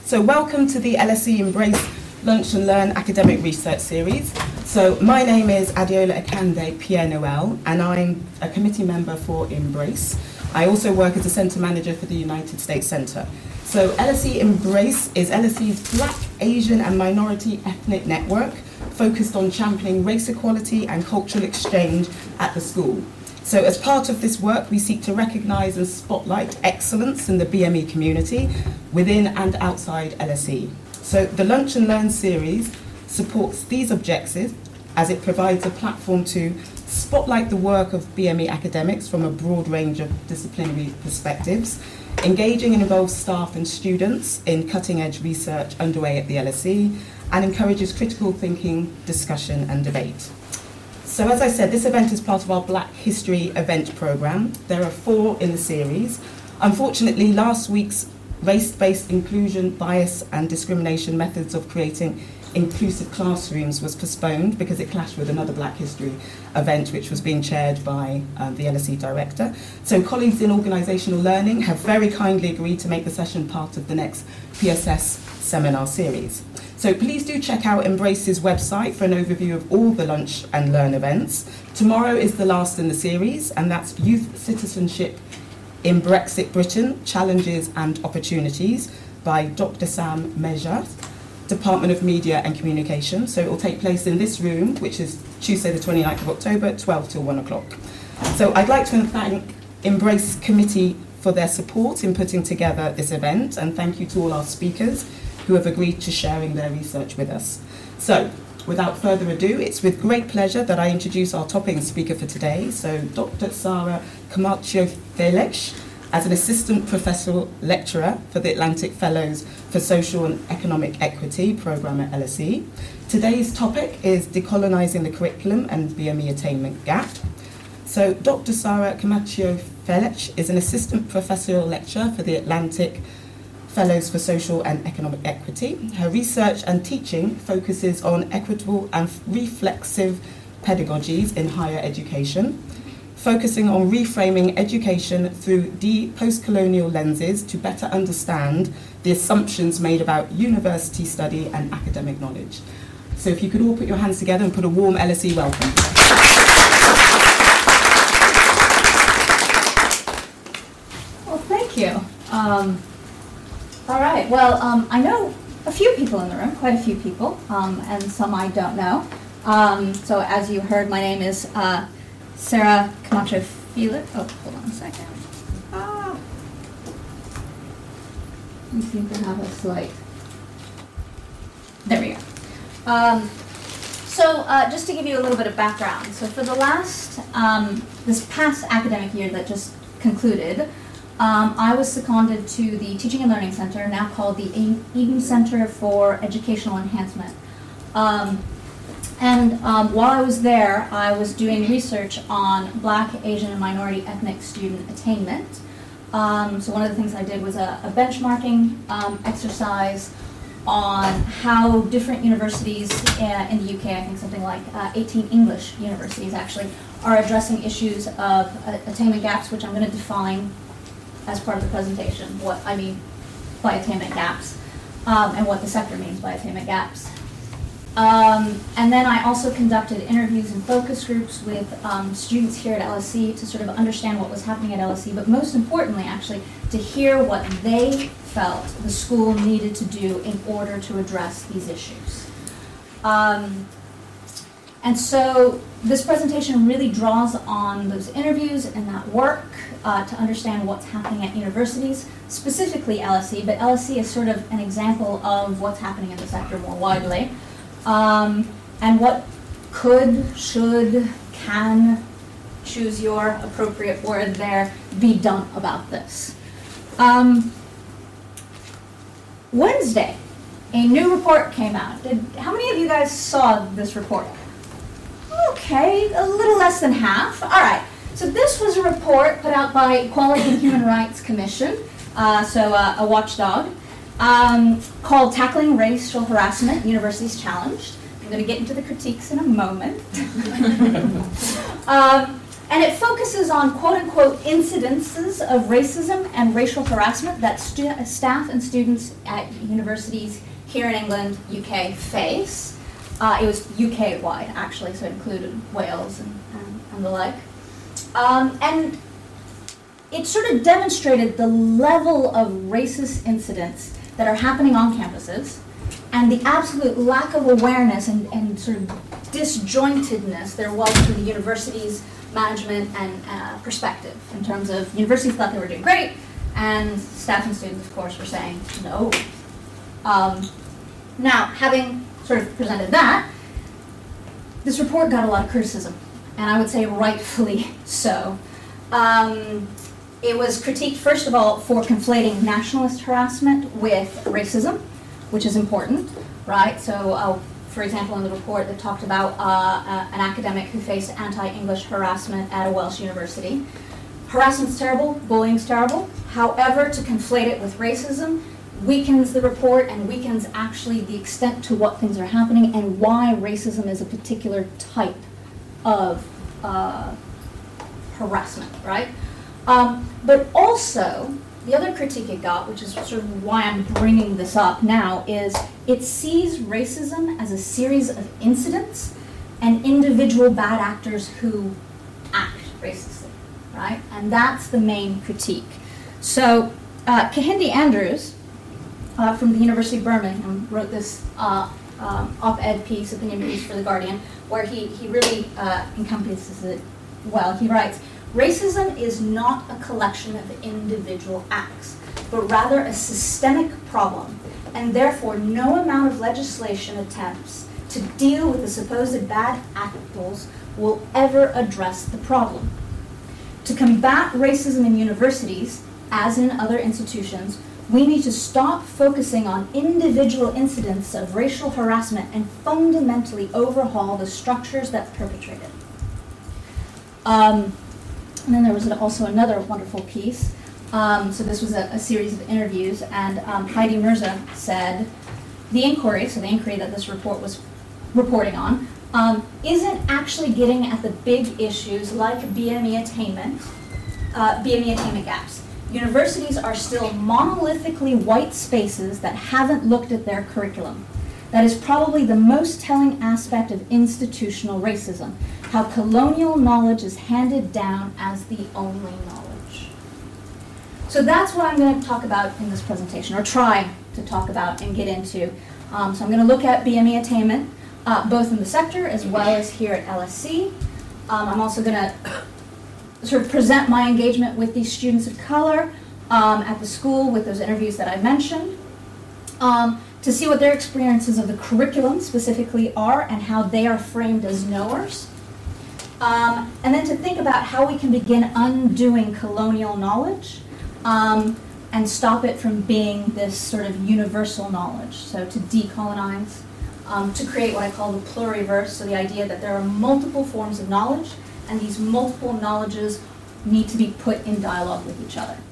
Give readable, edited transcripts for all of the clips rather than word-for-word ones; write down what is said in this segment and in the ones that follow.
So welcome to the LSE Embrace Lunch and Learn Academic Research Series. So my name is Adeola Akande Pierre Noel, and I'm a committee member for Embrace. I also work as a centre manager for the United States Centre. So LSE Embrace is LSE's Black, Asian and minority ethnic network focused on championing race equality and cultural exchange at the school. So as part of this work, we seek to recognise and spotlight excellence in the BME community within and outside LSE. So the Lunch and Learn series supports these objectives as it provides a platform to spotlight the work of BME academics from a broad range of disciplinary perspectives, engaging and involves staff and students in cutting-edge research underway at the LSE, and encourages critical thinking, discussion and debate. So as I said, this event is part of our Black History event programme. There are 4 in the series. Unfortunately, last week's race-based inclusion, bias and discrimination methods of creating inclusive classrooms was postponed because it clashed with another Black History event which was being chaired by the LSE director. So colleagues in organisational learning have very kindly agreed to make the session part of the next PSS seminar series. So please do check out Embrace's website for an overview of all the Lunch and Learn events. Tomorrow is the last in the series, and that's Youth Citizenship in Brexit Britain, Challenges and Opportunities by Dr. Sam Meja, Department of Media and Communication. So it will take place in this room, which is Tuesday the 29th of October, 12 till 1 o'clock. So I'd like to thank Embrace Committee for their support in putting together this event, and thank you to all our speakers who have agreed to sharing their research with us. So, without further ado, it's with great pleasure that I introduce our topping speaker for today, so Dr. Sara Camacho Felix, as an Assistant Professorial Lecturer for the Atlantic Fellows for Social and Economic Equity programme at LSE. Today's topic is Decolonising the Curriculum and BME Attainment Gap. So, Dr. Sara Camacho Felix is an Assistant Professorial Lecturer for the Atlantic Fellows for Social and Economic Equity. Her research and teaching focuses on equitable and reflexive pedagogies in higher education, focusing on reframing education through post-colonial lenses to better understand the assumptions made about university study and academic knowledge. So if you could all put your hands together and put a warm LSE welcome. Well, thank you. All right, well, I know a few people in the room, quite a few people, and some I don't know. So as you heard, my name is Sara Camacho Felix. Oh, hold on a second. We seem to have a slight... There we go. So just to give you a little bit of background, so for the last, this past academic year that just concluded, I was seconded to the Teaching and Learning Center, now called the Eden Center for Educational Enhancement. While I was there, I was doing research on Black, Asian, and minority ethnic student attainment. So one of the things I did was a benchmarking exercise on how different universities in the UK, I think something like 18 English universities actually, are addressing issues of attainment gaps, which I'm going to define as part of the presentation, what I mean by attainment gaps, and what the sector means by attainment gaps. And then I also conducted interviews and focus groups with students here at LSE to sort of understand what was happening at LSE, but most importantly, actually, to hear what they felt the school needed to do in order to address these issues. And so this presentation really draws on those interviews and that work to understand what's happening at universities, specifically LSE, but LSE is sort of an example of what's happening in the sector more widely, and what could, should, can, choose your appropriate word there, be done about this. Wednesday, a new report came out. How many of you guys saw this report? Okay, a little less than half. All right. So this was a report put out by Equality and Human Rights Commission, a watchdog, called Tackling Racial Harassment, Universities Challenged. I'm going to get into the critiques in a moment. And it focuses on quote-unquote incidences of racism and racial harassment that staff and students at universities here in England, UK, face. It was UK-wide, actually, so it included Wales and the like. And it sort of demonstrated the level of racist incidents that are happening on campuses and the absolute lack of awareness and sort of disjointedness there was for the university's management and perspective in terms of universities thought they were doing great and staff and students, of course, were saying no. Now, having sort of presented that, this report got a lot of criticism, and I would say rightfully so. It was critiqued, first of all, for conflating nationalist harassment with racism, which is important, right? So, for example, in the report that talked about an academic who faced anti-English harassment at a Welsh university. Harassment's terrible, bullying's terrible. However, to conflate it with racism weakens the report and weakens actually the extent to what things are happening and why racism is a particular type of harassment, right? But also, the other critique it got, which is sort of why I'm bringing this up now, is it sees racism as a series of incidents and individual bad actors who act racistly, right? And that's the main critique. So, Kehinde Andrews from the University of Birmingham wrote this op-ed piece, opinion piece for The Guardian, where he really encompasses it well. He writes, "Racism is not a collection of individual acts, but rather a systemic problem, and therefore no amount of legislation attempts to deal with the supposed bad actors will ever address the problem. To combat racism in universities, as in other institutions, we need to stop focusing on individual incidents of racial harassment and fundamentally overhaul the structures that perpetrate it." And then there was also another wonderful piece. So this was a series of interviews, and Heidi Mirza said, the inquiry that this report was reporting on, isn't actually getting at the big issues like BME attainment gaps. Universities are still monolithically white spaces that haven't looked at their curriculum. That is probably the most telling aspect of institutional racism, how colonial knowledge is handed down as the only knowledge. So that's what I'm going to talk about in this presentation, or try to talk about and get into. So I'm going to look at BME attainment, both in the sector as well as here at LSC. I'm also going to sort of present my engagement with these students of color at the school with those interviews that I mentioned, to see what their experiences of the curriculum specifically are and how they are framed as knowers. And then to think about how we can begin undoing colonial knowledge and stop it from being this sort of universal knowledge. So to decolonize, to create what I call the pluriverse, so the idea that there are multiple forms of knowledge and these multiple knowledges need to be put in dialogue with each other.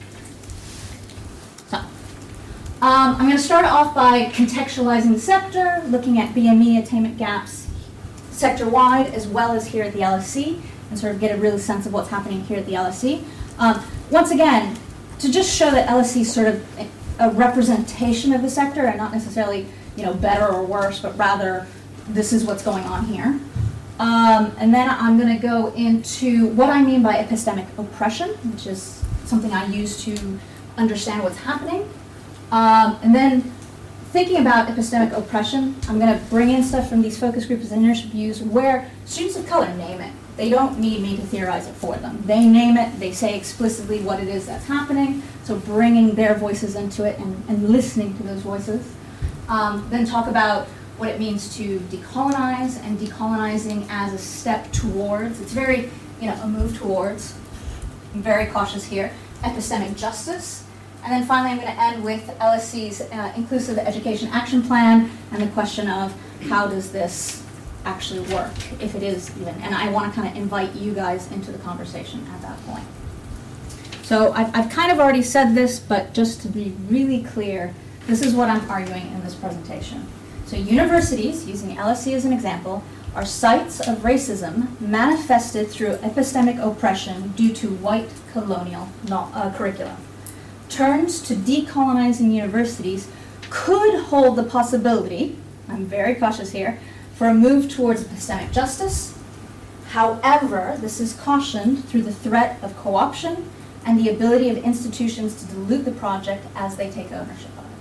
So, I'm going to start off by contextualizing the sector, looking at BME attainment gaps sector-wide as well as here at the LSC, and sort of get a real sense of what's happening here at the LSC. Once again, to just show that LSC is sort of a representation of the sector and not necessarily, better or worse, but rather this is what's going on here. And then I'm going to go into what I mean by epistemic oppression, which is something I use to understand what's happening. And then thinking about epistemic oppression, I'm going to bring in stuff from these focus groups and interviews where students of color name it. They don't need me to theorize it for them. They name it, they say explicitly what it is that's happening, so bringing their voices into it and listening to those voices. Then talk about what it means to decolonize, and decolonizing as a step towards, it's very, a move towards, I'm very cautious here, epistemic justice. And then finally I'm going to end with LSC's Inclusive Education Action Plan and the question of how does this actually work, if it is even, and I want to kind of invite you guys into the conversation at that point. So I've kind of already said this, but just to be really clear, this is what I'm arguing in this presentation. So universities, using LSC as an example, are sites of racism manifested through epistemic oppression due to white colonial curricula. Turns to decolonizing universities could hold the possibility, I'm very cautious here, for a move towards epistemic justice. However, this is cautioned through the threat of co-option and the ability of institutions to dilute the project as they take ownership of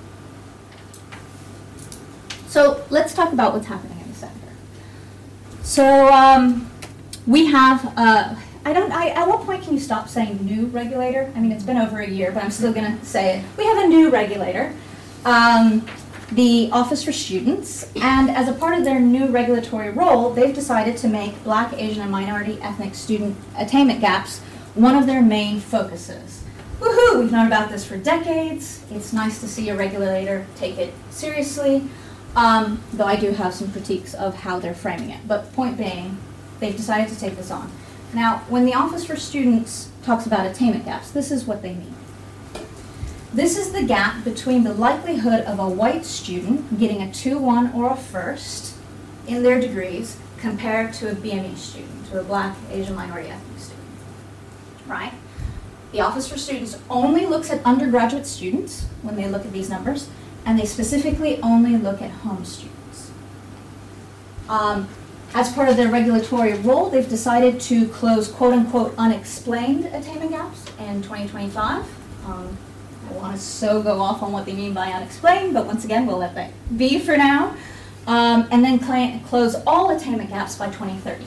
it. So let's talk about what's happening in the sector. So we have, at what point can you stop saying new regulator? I mean, it's been over a year, but I'm still going to say it. We have a new regulator, the Office for Students, and as a part of their new regulatory role, they've decided to make Black, Asian, and minority ethnic student attainment gaps one of their main focuses. Woohoo! We've known about this for decades. It's nice to see a regulator take it seriously, though I do have some critiques of how they're framing it. But point being, they've decided to take this on. Now, when the Office for Students talks about attainment gaps, this is what they mean. This is the gap between the likelihood of a white student getting a 2-1 or a first in their degrees compared to a BME student, to a Black, Asian, minority ethnic student. Right? The Office for Students only looks at undergraduate students when they look at these numbers, and they specifically only look at home students. As part of their regulatory role, they've decided to close quote-unquote unexplained attainment gaps in 2025. I want to so go off on what they mean by unexplained, but once again, we'll let that be for now. And then close all attainment gaps by 2030.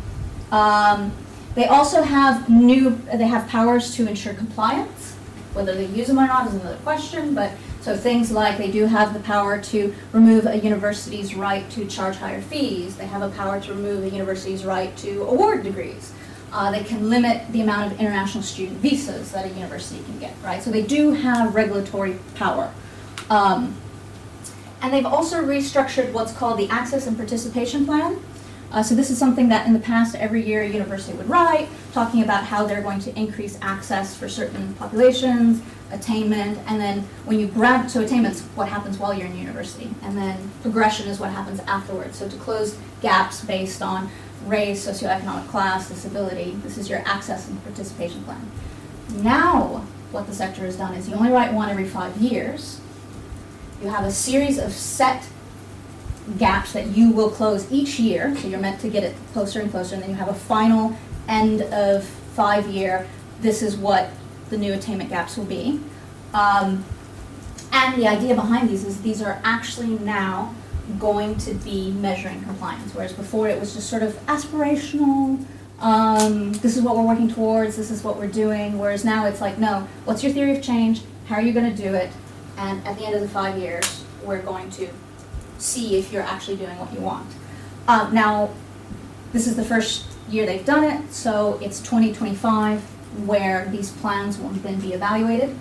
They also have powers to ensure compliance. Whether they use them or not is another question, but so things like they do have the power to remove a university's right to charge higher fees. They have a power to remove a university's right to award degrees. They can limit the amount of international student visas that a university can get, right? So they do have regulatory power. And they've also restructured what's called the Access and Participation Plan. So this is something that in the past every year a university would write, talking about how they're going to increase access for certain populations, attainment, and then when you so attainment's what happens while you're in university, and then progression is what happens afterwards. So to close gaps based on race, socioeconomic class, disability, this is your access and participation plan. Now, what the sector has done is you only write one every 5 years. You have a series of set gaps that you will close each year, so you're meant to get it closer and closer, and then you have a final end of 5-year, this is what the new attainment gaps will be. And the idea behind these is these are actually now going to be measuring compliance, whereas before it was just sort of aspirational, this is what we're working towards, this is what we're doing, whereas now it's like, no, what's your theory of change, how are you going to do it, and at the end of the 5 years, we're going to see if you're actually doing what you want. Now, this is the first year they've done it, so it's 2025 where these plans will then be evaluated.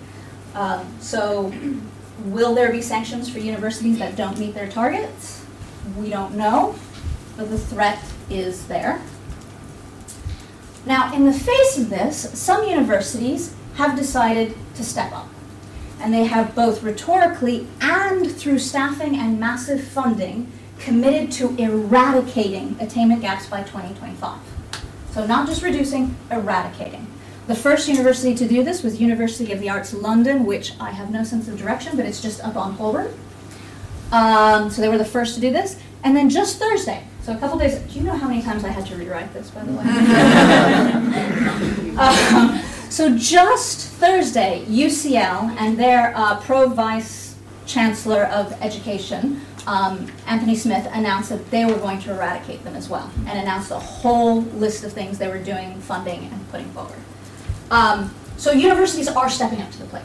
So will there be sanctions for universities that don't meet their targets? We don't know, but the threat is there. Now, in the face of this, some universities have decided to step up. And they have both rhetorically and through staffing and massive funding committed to eradicating attainment gaps by 2025. So not just reducing, eradicating. The first university to do this was University of the Arts London, which I have no sense of direction, but it's just up on Holborn. So they were the first to do this. And then just Thursday, so a couple days, do you know how many times I had to rewrite this, by the way? So just Thursday, UCL and their Pro-Vice Chancellor of Education, Anthony Smith, announced that they were going to eradicate them as well, and announced a whole list of things they were doing, funding, and putting forward. So universities are stepping up to the plate.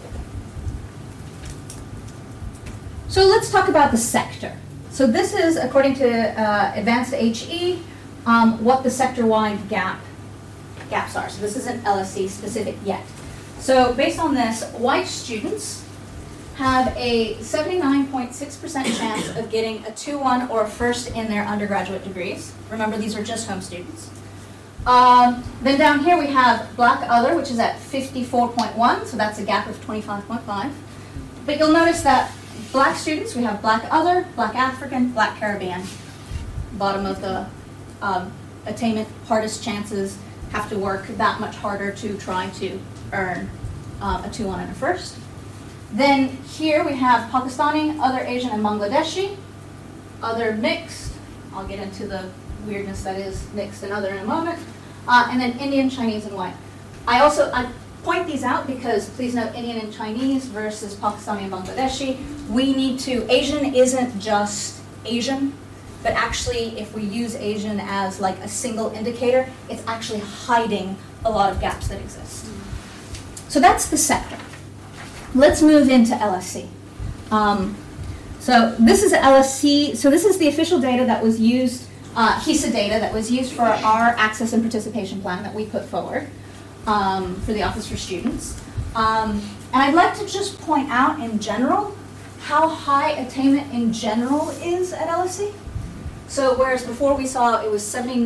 So let's talk about the sector. So this is, according to Advanced HE, what the sector-wide gaps are. So this isn't LSE specific yet. So based on this, white students have a 79.6% chance of getting a 2-1 or a first in their undergraduate degrees. Remember, these are just home students. Then down here we have Black Other, which is at 54.1, so that's a gap of 25.5. But you'll notice that Black students, we have Black Other, Black African, Black Caribbean, bottom of the attainment, hardest chances, have to work that much harder to try to earn a 2-1 and a first. Then here we have Pakistani, other Asian, and Bangladeshi, other mixed. I'll get into the weirdness that is mixed and other in a moment. And then Indian, Chinese, and white. I point these out because please note Indian and Chinese versus Pakistani and Bangladeshi. Asian isn't just Asian, but actually if we use Asian as like a single indicator, it's actually hiding a lot of gaps that exist. So that's the sector. Let's move into LSC. So this is LSC. So this is the official data that was used, HESA data that was used for our access and participation plan that we put forward for the Office for Students. And I'd like to just point out in general how high attainment in general is at LSC. So whereas before we saw it was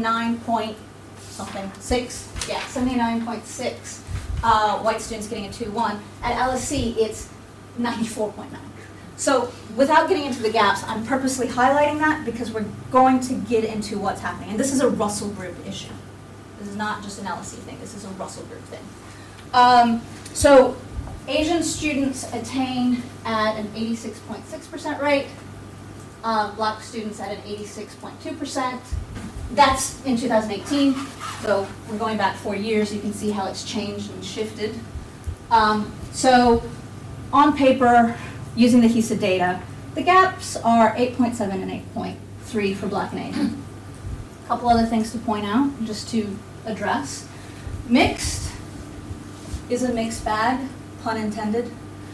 79.6 white students getting a 2-1, at LSC it's 94.9. So without getting into the gaps, I'm purposely highlighting that because we're going to get into what's happening. And this is a Russell Group issue. This is not just an LSC thing, this is a Russell Group thing. So Asian students attain at an 86.6% rate, Black students at an 86.2%. That's in 2018, so we're going back 4 years. You can see how it's changed and shifted. So on paper, using the HESA data, the gaps are 8.7 and 8.3 for Black and Asian. A couple other things to point out, just to address. Mixed is a mixed bag, pun intended.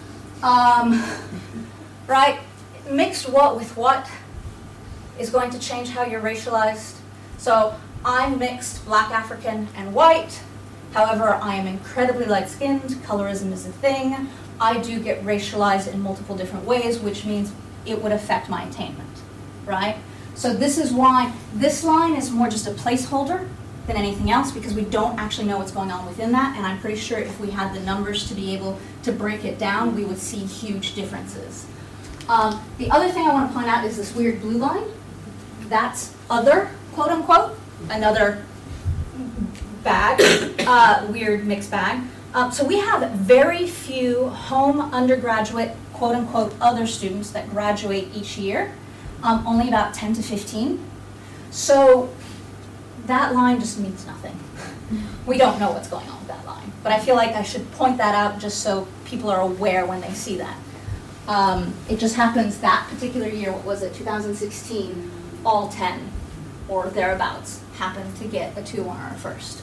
Right? Mixed what with what is going to change how you're racialized. So I'm mixed Black, African, and white. However, I am incredibly light-skinned. Colorism is a thing. I do get racialized in multiple different ways, which means it would affect my attainment, right? So this is why this line is more just a placeholder than anything else, because we don't actually know what's going on within that, and I'm pretty sure if we had the numbers to be able to break it down, we would see huge differences. The other thing I want to point out is this weird blue line. That's other, quote unquote, another bag, weird mixed bag. So we have very few home undergraduate, quote unquote, other students that graduate each year, only about 10 to 15. So that line just means nothing. We don't know what's going on with that line. But I feel like I should point that out just so people are aware when they see that. It just happens that particular year, what was it, 2016, all 10 or thereabouts happened to get a 2-1 or a first.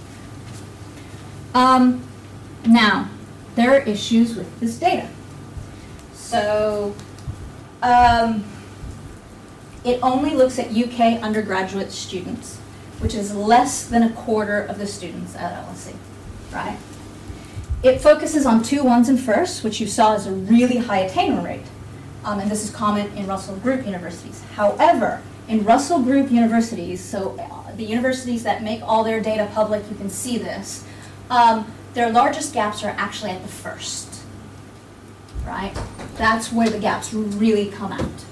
Now, there are issues with this data. So, it only looks at UK undergraduate students, which is less than a quarter of the students at LSE, right? It focuses on 2-1s and firsts, which you saw is a really high attainment rate. And this is common in Russell Group universities. However, in Russell Group universities, so the universities that make all their data public, you can see this, their largest gaps are actually at the first, right? That's where the gaps really come out.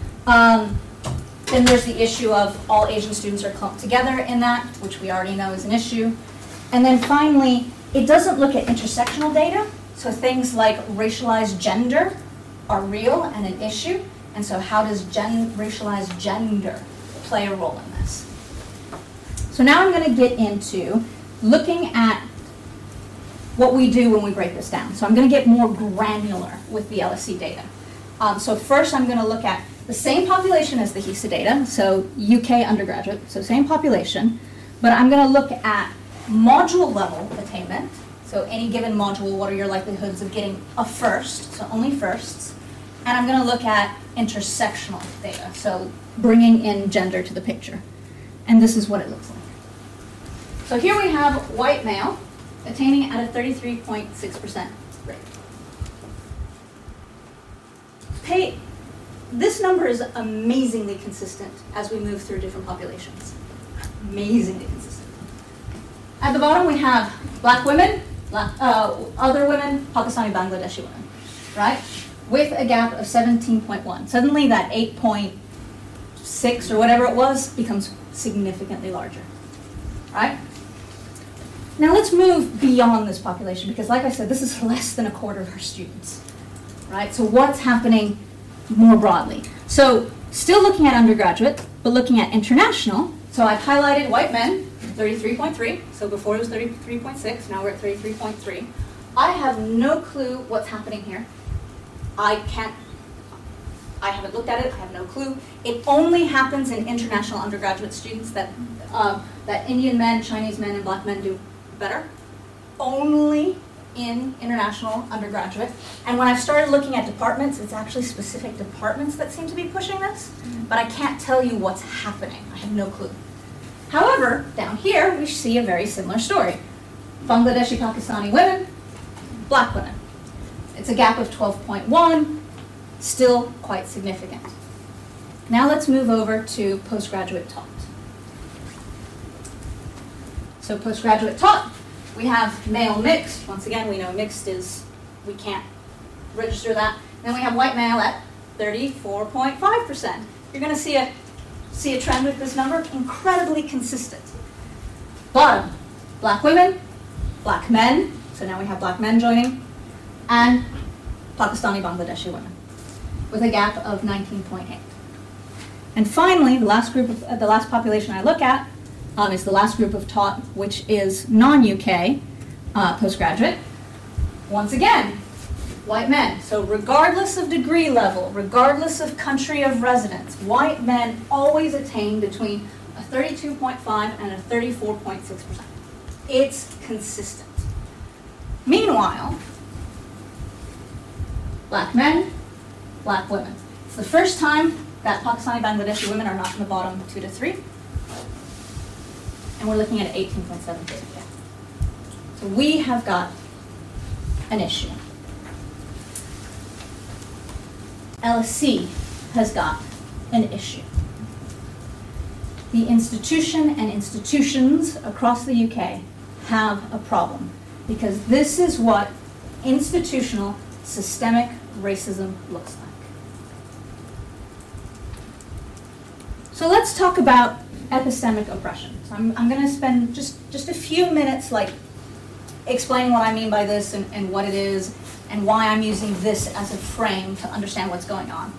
Then there's the issue of all Asian students are clumped together in that, which we already know is an issue. And then finally, it doesn't look at intersectional data, so things like racialized gender are real and an issue, and so how does racialized gender play a role in this? So now I'm going to get into looking at what we do when we break this down. So I'm going to get more granular with the LSE data. So first I'm going to look at the same population as the HESA data, so UK undergraduate, so same population, but I'm going to look at module level attainment. So any given module, what are your likelihoods of getting a first, so only firsts. And I'm going to look at intersectional data, so bringing in gender to the picture. And this is what it looks like. So here we have white male attaining at a 33.6% rate. This number is amazingly consistent as we move through different populations. Amazingly consistent. At the bottom we have Black women, other women, Pakistani, Bangladeshi women, right? With a gap of 17.1. Suddenly that 8.6 or whatever it was becomes significantly larger, right? Now let's move beyond this population, because like I said, this is less than a quarter of our students, right? So what's happening more broadly? So still looking at undergraduate, but looking at international. So I've highlighted white men, 33.3. So before it was 33.6, now we're at 33.3. I have no clue what's happening here. I haven't looked at it, I have no clue. It only happens in international undergraduate students that Indian men, Chinese men, and black men do better. Only in international undergraduate. And when I've started looking at departments, it's actually specific departments that seem to be pushing this, but I can't tell you what's happening. I have no clue. However, down here, we see a very similar story. Bangladeshi, Pakistani women, black women. It's a gap of 12.1, still quite significant. Now let's move over to postgraduate taught. So postgraduate taught, we have male mixed. Once again, we know mixed is, we can't register that. Then we have white male at 34.5%. You're going to see a trend with this number, incredibly consistent. Bottom, black women, black men, so now we have black men joining, and Pakistani Bangladeshi women, with a gap of 19.8. And finally, the last population I look at is the last group of taught, which is non-UK postgraduate. Once again, white men. So regardless of degree level, regardless of country of residence, white men always attain between a 32.5 and a 34.6%. It's consistent. Meanwhile, black men, black women. It's the first time that Pakistani Bangladeshi women are not in the bottom 2 to 3. And we're looking at 18.7%. So we have got an issue. LSE has got an issue. The institution and institutions across the UK have a problem, because this is what institutional systemic racism looks like. So let's talk about epistemic oppression. So I'm going to spend just a few minutes explaining what I mean by this and what it is and why I'm using this as a frame to understand what's going on.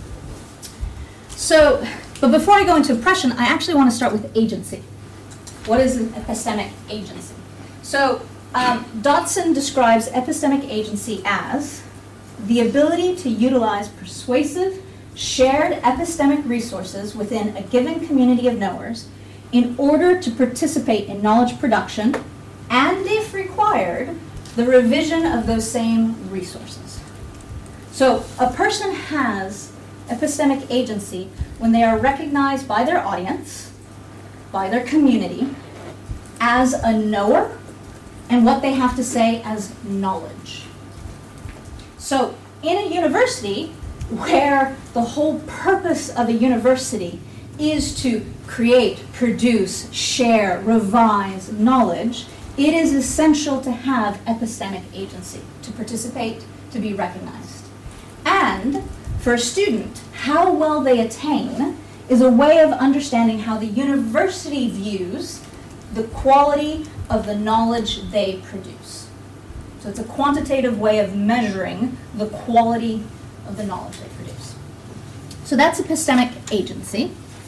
So, but before I go into oppression, I actually want to start with agency. What is an epistemic agency? So Dotson describes epistemic agency as the ability to utilize persuasive, shared epistemic resources within a given community of knowers in order to participate in knowledge production and, if required, the revision of those same resources. So a person has epistemic agency when they are recognized by their audience, by their community, as a knower, and what they have to say as knowledge. So in a university, where the whole purpose of a university is to create, produce, share, revise knowledge, it is essential to have epistemic agency, to participate, to be recognized. And for a student, how well they attain is a way of understanding how the university views the quality of the knowledge they produce. So it's a quantitative way of measuring the quality of the knowledge they produce. So that's epistemic agency.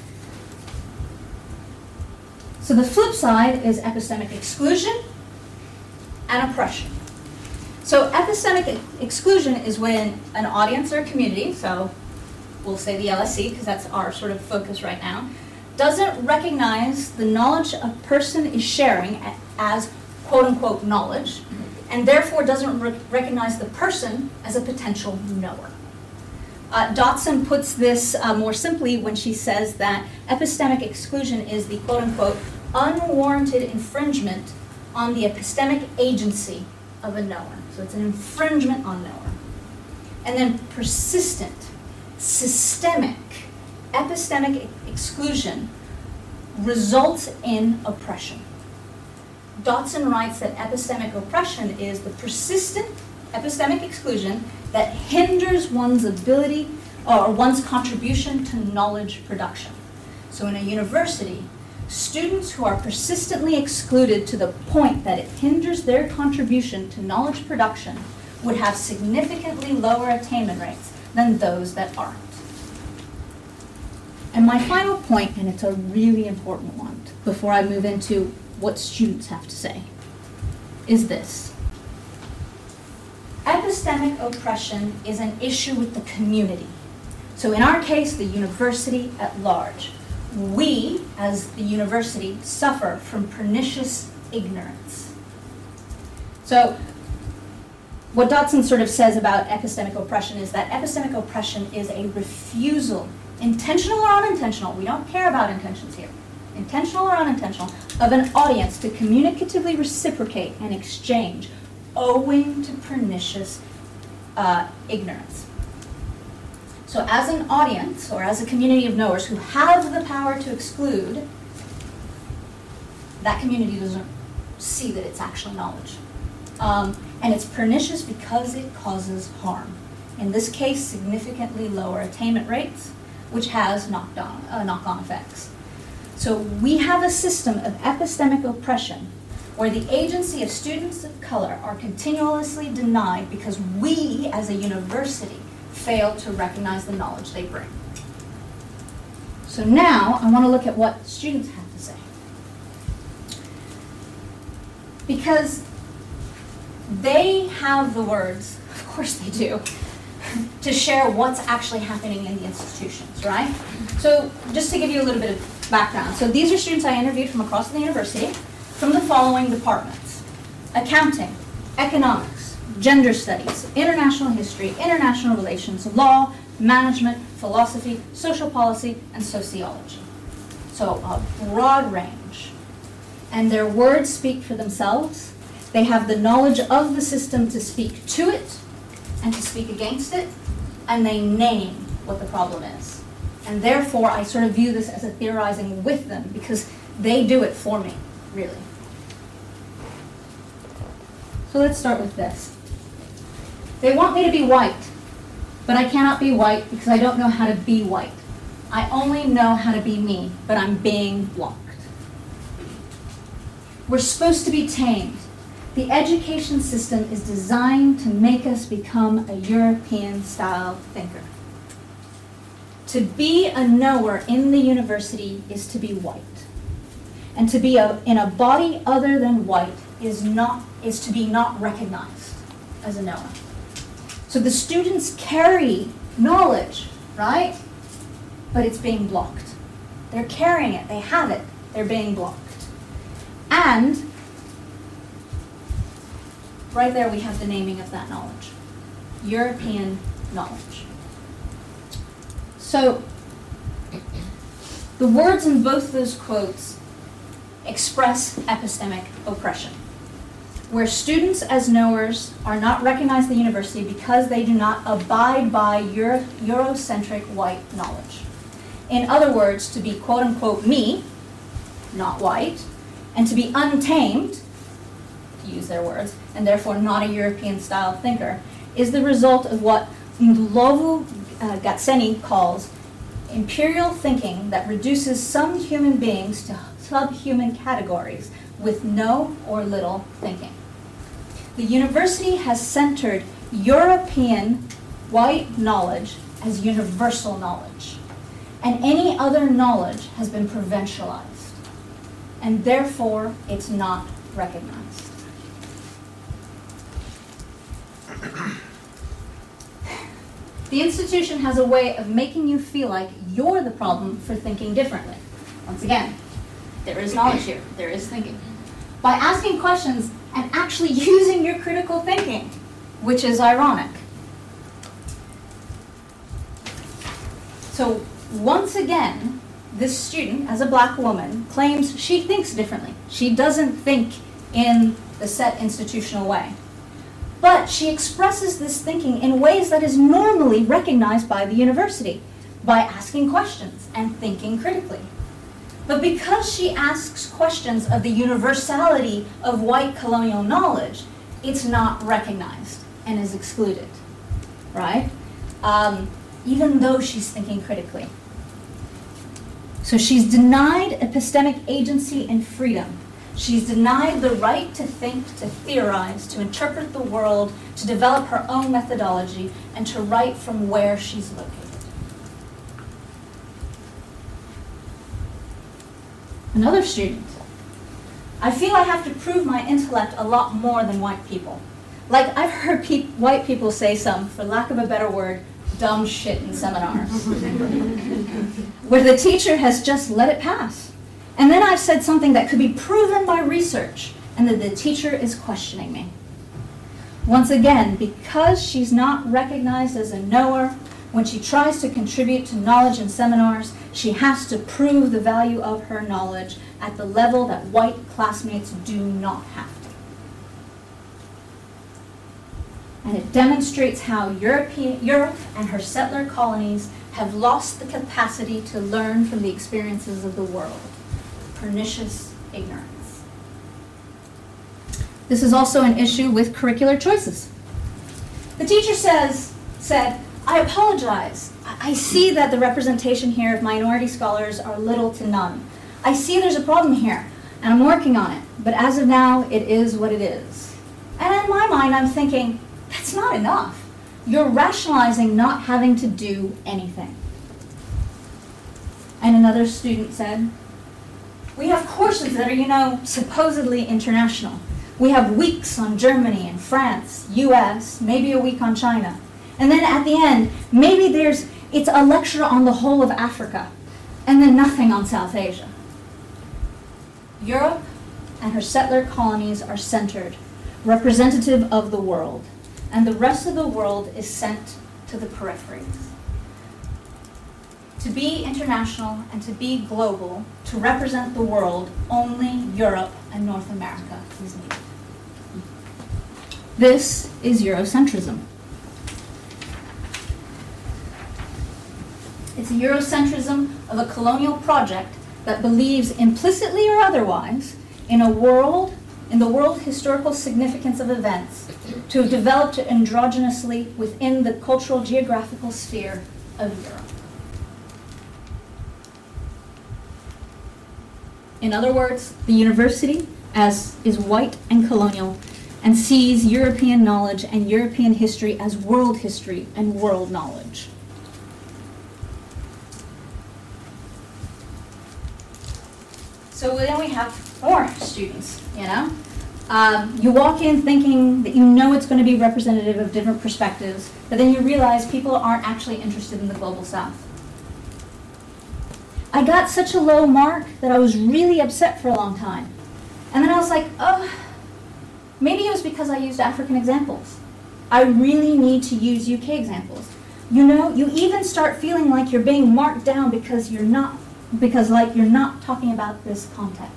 So the flip side is epistemic exclusion and oppression. So epistemic exclusion is when an audience or a community, so we'll say the LSE because that's our sort of focus right now, doesn't recognize the knowledge a person is sharing as quote-unquote knowledge, and therefore doesn't recognize the person as a potential knower. Dotson puts this more simply when she says that epistemic exclusion is the quote-unquote unwarranted infringement on the epistemic agency of a knower. So it's an infringement on knower. And then persistent, systemic, epistemic exclusion results in oppression. Dotson writes that epistemic oppression is the persistent epistemic exclusion that hinders one's ability or one's contribution to knowledge production. So in a university, students who are persistently excluded to the point that it hinders their contribution to knowledge production would have significantly lower attainment rates than those that aren't. And my final point, and it's a really important one before I move into what students have to say, is this. Epistemic oppression is an issue with the community. So in our case, the university at large. We, as the university, suffer from pernicious ignorance. So what Dodson sort of says about epistemic oppression is that epistemic oppression is a refusal, intentional or unintentional, we don't care about intentions here, intentional or unintentional, of an audience to communicatively reciprocate and exchange owing to pernicious ignorance. So as an audience, or as a community of knowers who have the power to exclude, that community doesn't see that it's actually knowledge. And it's pernicious because it causes harm. In this case, significantly lower attainment rates, which has knock-on effects. So we have a system of epistemic oppression where the agency of students of color are continuously denied because we, as a university, fail to recognize the knowledge they bring. So now I want to look at what students have to say. Because they have the words, of course they do, to share what's actually happening in the institutions, right? So just to give you a little bit of background. So these are students I interviewed from across the university from the following departments: accounting, economics, gender studies, international history, international relations, law, management, philosophy, social policy, and sociology. So a broad range. And their words speak for themselves. They have the knowledge of the system to speak to it and to speak against it, and they name what the problem is. And therefore, I sort of view this as a theorizing with them, because they do it for me, really. So let's start with this. They want me to be white, but I cannot be white because I don't know how to be white. I only know how to be me, but I'm being blocked. We're supposed to be tamed. The education system is designed to make us become a European-style thinker. To be a knower in the university is to be white. And to be in a body other than white is to be not recognized as a knower. So the students carry knowledge, right? But it's being blocked. They're carrying it, they have it, they're being blocked. And right there we have the naming of that knowledge. European knowledge. So the words in both those quotes express epistemic oppression, where students as knowers are not recognized at the university because they do not abide by Eurocentric white knowledge. In other words, to be quote-unquote me, not white, and to be untamed, to use their words, and therefore not a European-style thinker, is the result of what Ndlovu Gatseni calls imperial thinking that reduces some human beings to subhuman categories with no or little thinking. The university has centered European white knowledge as universal knowledge, and any other knowledge has been provincialized, and therefore it's not recognized. The institution has a way of making you feel like you're the problem for thinking differently. Once again, there is knowledge here, there is thinking. By asking questions and actually using your critical thinking, which is ironic. So once again, this student, as a black woman, claims she thinks differently. She doesn't think in the set institutional way. But she expresses this thinking in ways that is normally recognized by the university, by asking questions and thinking critically. But because she asks questions of the universality of white colonial knowledge, it's not recognized and is excluded, right? Even though she's thinking critically. So she's denied epistemic agency and freedom. She's denied the right to think, to theorize, to interpret the world, to develop her own methodology, and to write from where she's located. Another student. I feel I have to prove my intellect a lot more than white people. Like, I've heard white people say some, for lack of a better word, dumb shit in seminars, where the teacher has just let it pass. And then I've said something that could be proven by research, and that the teacher is questioning me. Once again, because she's not recognized as a knower, when she tries to contribute to knowledge in seminars, she has to prove the value of her knowledge at the level that white classmates do not have to. And it demonstrates how Europe and her settler colonies have lost the capacity to learn from the experiences of the world. Pernicious ignorance. This is also an issue with curricular choices. The teacher said, I apologize. I see that the representation here of minority scholars are little to none. I see there's a problem here, and I'm working on it. But as of now, it is what it is. And in my mind, I'm thinking, that's not enough. You're rationalizing not having to do anything. And another student said, we have courses that are, supposedly international. We have weeks on Germany and France, US, maybe a week on China. And then at the end, maybe it's a lecture on the whole of Africa, and then nothing on South Asia. Europe and her settler colonies are centered, representative of the world, and the rest of the world is sent to the peripheries. To be international and to be global, to represent the world, only Europe and North America is needed. This is Eurocentrism. It's a Eurocentrism of a colonial project that believes implicitly or otherwise in the world historical significance of events to have developed androgynously within the cultural geographical sphere of Europe. In other words, the university is white and colonial and sees European knowledge and European history as world history and world knowledge. So then we have more students, You walk in thinking that you know it's going to be representative of different perspectives, but then you realize people aren't actually interested in the global south. I got such a low mark that I was really upset for a long time. And then I was like, oh, maybe it was because I used African examples. I really need to use UK examples. You even start feeling like you're being marked down because you're not talking about this context.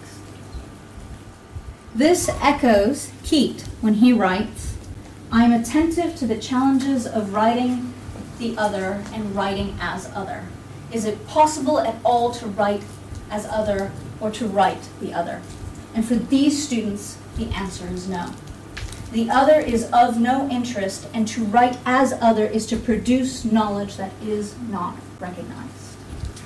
This echoes Keat when he writes, I am attentive to the challenges of writing the other and writing as other. Is it possible at all to write as other or to write the other? And for these students, the answer is no. The other is of no interest, and to write as other is to produce knowledge that is not recognized.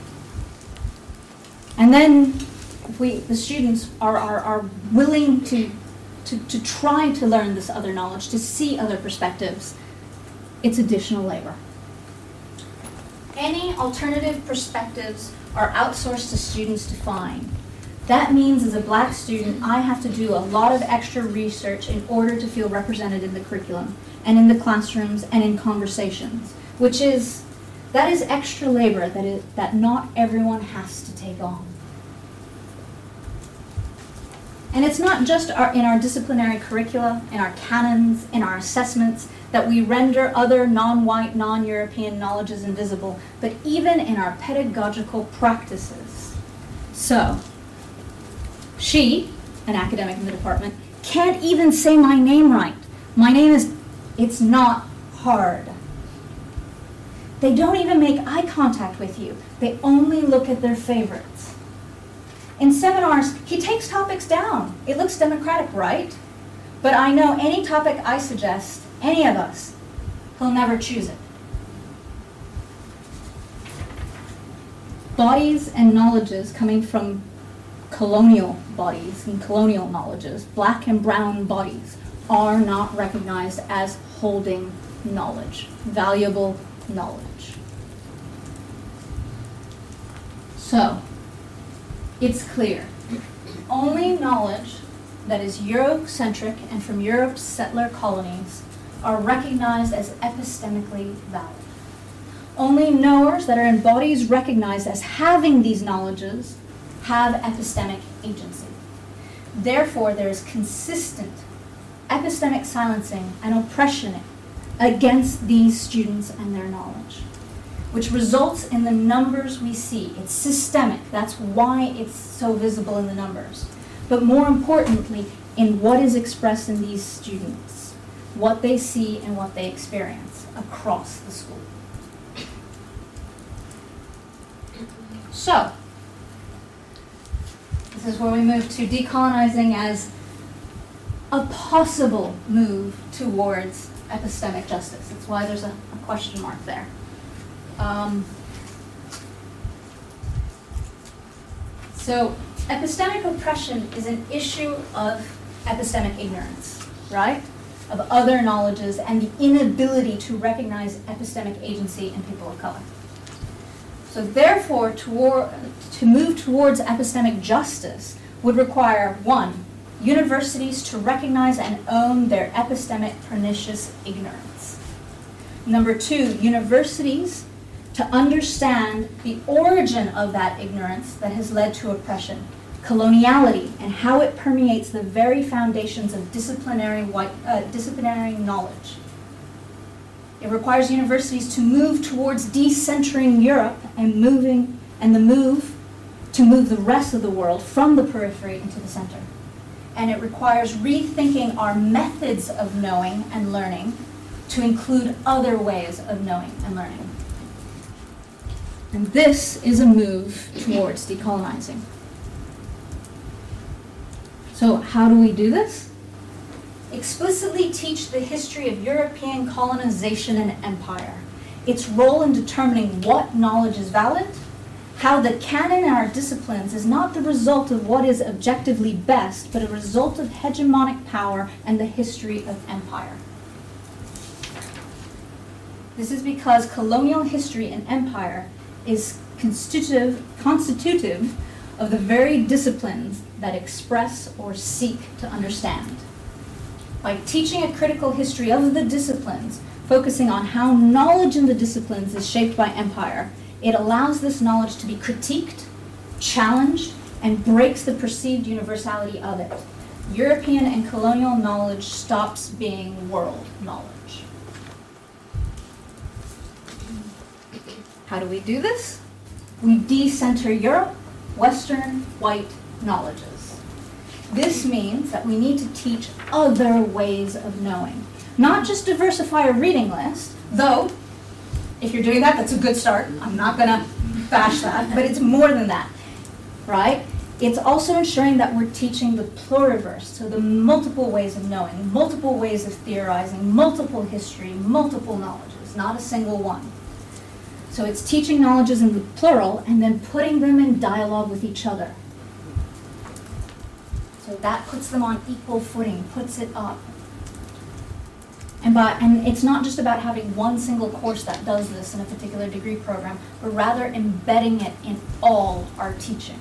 And then if the students are willing to try to learn this other knowledge, to see other perspectives, it's additional labor. Any alternative perspectives are outsourced to students to find. That means as a black student, I have to do a lot of extra research in order to feel represented in the curriculum and in the classrooms and in conversations, that is extra labor that not everyone has to take on. And it's not just in our disciplinary curricula, in our canons, in our assessments, that we render other non-white, non-European knowledges invisible, but even in our pedagogical practices. So, she, an academic in the department, can't even say my name right. It's not hard. They don't even make eye contact with you. They only look at their favorites. In seminars, he takes topics down. It looks democratic, right? But I know any topic I suggest, any of us, he'll never choose it. bodies and knowledges coming from colonial bodies and colonial knowledges, black and brown bodies, are not recognized as holding knowledge, valuable knowledge. So, it's clear. Only knowledge that is Eurocentric and from Europe's settler colonies are recognized as epistemically valid. Only knowers that are in bodies recognized as having these knowledges have epistemic agency. Therefore, there is consistent epistemic silencing and oppression against these students and their knowledge, which results in the numbers we see. It's systemic. That's why it's so visible in the numbers. But more importantly, in what is expressed in these students, what they see and what they experience across the school. So, this is where we move to decolonizing as a possible move towards epistemic justice. That's why there's a question mark there. So, epistemic oppression is an issue of epistemic ignorance, right? Of other knowledges and the inability to recognize epistemic agency in people of color. So therefore, to move towards epistemic justice would require, 1, universities to recognize and own their epistemic pernicious ignorance. Number 2, universities to understand the origin of that ignorance that has led to oppression, coloniality, and how it permeates the very foundations of disciplinary knowledge. It requires universities to move towards decentering Europe and the move to move the rest of the world from the periphery into the center. And it requires rethinking our methods of knowing and learning to include other ways of knowing and learning. And this is a move towards decolonizing. So how do we do this? Explicitly teach the history of European colonization and empire, its role in determining what knowledge is valid, how the canon in our disciplines is not the result of what is objectively best, but a result of hegemonic power and the history of empire. This is because colonial history and empire is constitutive of the very disciplines that express or seek to understand. By teaching a critical history of the disciplines, focusing on how knowledge in the disciplines is shaped by empire, it allows this knowledge to be critiqued, challenged, and breaks the perceived universality of it. European and colonial knowledge stops being world knowledge. How do we do this? We decenter Europe, Western, white knowledges. This means that we need to teach other ways of knowing. Not just diversify a reading list, though, if you're doing that, that's a good start. I'm not going to bash that, but it's more than that, right? It's also ensuring that we're teaching the pluriverse, so the multiple ways of knowing, multiple ways of theorizing, multiple history, multiple knowledges, not a single one. So it's teaching knowledges in the plural and then putting them in dialogue with each other. So that puts them on equal footing, puts it up. And it's not just about having one single course that does this in a particular degree program, but rather embedding it in all our teaching.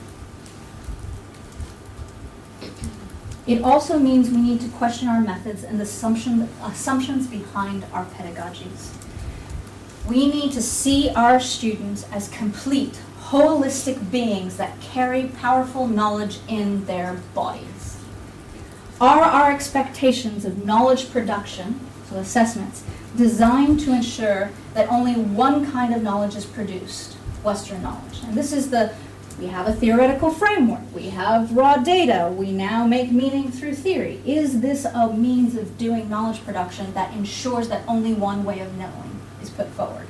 It also means we need to question our methods and the assumptions behind our pedagogies. We need to see our students as complete, holistic beings that carry powerful knowledge in their bodies. Are our expectations of knowledge production, so assessments, designed to ensure that only one kind of knowledge is produced, Western knowledge? And this is we have a theoretical framework, we have raw data, we now make meaning through theory. Is this a means of doing knowledge production that ensures that only one way of knowing is put forward?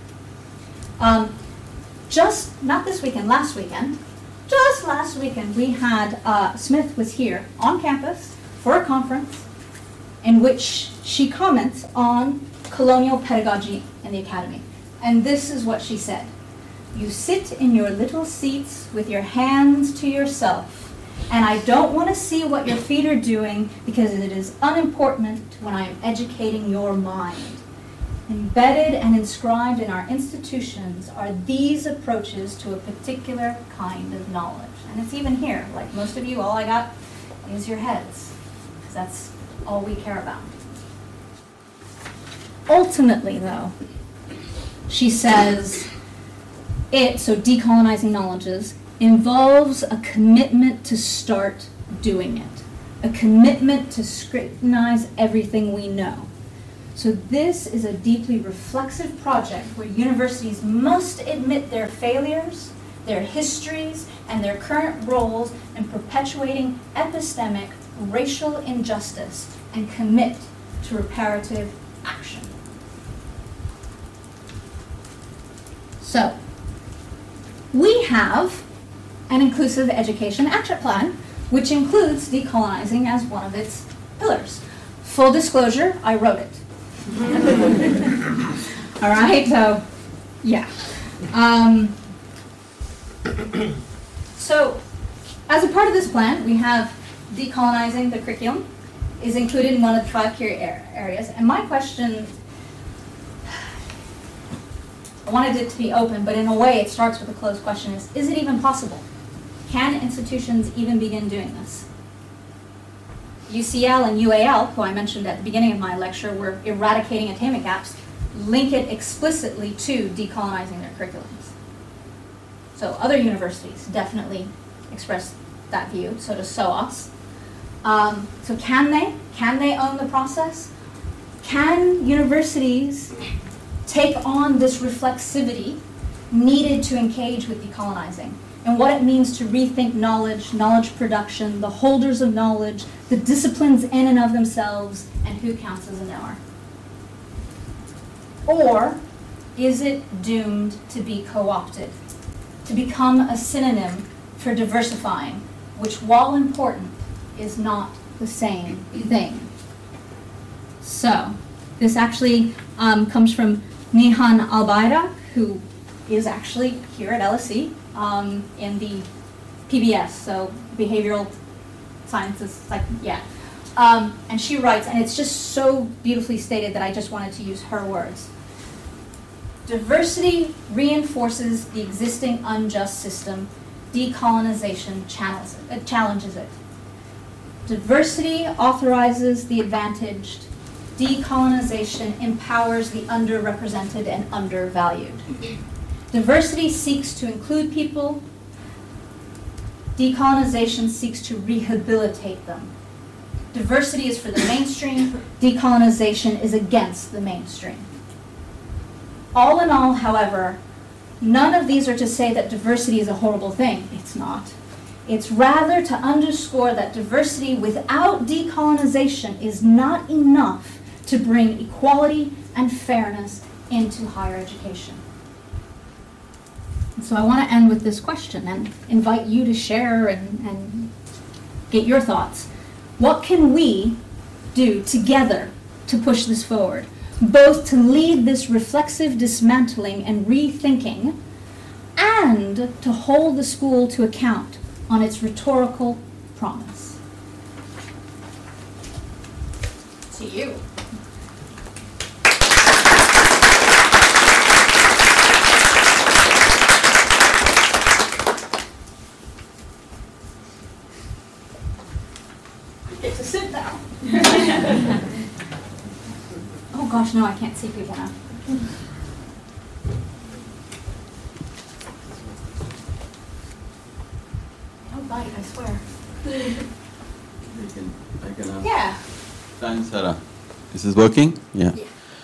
Not this weekend, last weekend, just last weekend, we had, Smith was here on campus for a conference in which she comments on colonial pedagogy in the academy. And this is what she said. You sit in your little seats with your hands to yourself, and I don't want to see what your feet are doing because it is unimportant when I am educating your mind. Embedded and inscribed in our institutions are these approaches to a particular kind of knowledge. And it's even here, like most of you, all I got is your heads, because that's all we care about. Ultimately, though, she says, so decolonizing knowledges, involves a commitment to start doing it, a commitment to scrutinize everything we know. So this is a deeply reflexive project where universities must admit their failures, their histories, and their current roles in perpetuating epistemic racial injustice and commit to reparative action. So, we have an inclusive education action plan, which includes decolonizing as one of its pillars. Full disclosure, I wrote it. All right, so, yeah. So, as a part of this plan, we have decolonizing the curriculum is included in one of the 5 key areas. And my question, I wanted it to be open, but in a way it starts with a closed question, is it even possible? Can institutions even begin doing this? UCL and UAL, who I mentioned at the beginning of my lecture, were eradicating attainment gaps, link it explicitly to decolonizing their curriculums. So other universities definitely express that view, so does SOAS. So can they own the process? Can universities take on this reflexivity needed to engage with decolonizing and what it means to rethink knowledge, knowledge production, the holders of knowledge, the disciplines in and of themselves, and who counts as a knower? Or is it doomed to be co-opted, to become a synonym for diversifying, which, while important, is not the same thing? So, this actually comes from Nihan Albayrak, who is actually here at LSE in the PBS, so Behavioral Sciences, and she writes, and it's just so beautifully stated that I just wanted to use her words. Diversity reinforces the existing unjust system. Decolonization challenges it. Diversity authorizes the advantaged. Decolonization empowers the underrepresented and undervalued. Diversity seeks to include people. Decolonization seeks to rehabilitate them. Diversity is for the mainstream. Decolonization is against the mainstream. All in all, however, none of these are to say that diversity is a horrible thing. It's not. It's rather to underscore that diversity without decolonization is not enough to bring equality and fairness into higher education. And so I want to end with this question and invite you to share and get your thoughts. What can we do together to push this forward, both to lead this reflexive dismantling and rethinking, and to hold the school to account on its rhetorical promise? To you. You get to sit now. Oh gosh, no, I can't see people now. Don't bite, I swear. I can ask. Yeah. Thanks, Sarah. This is working? Yeah.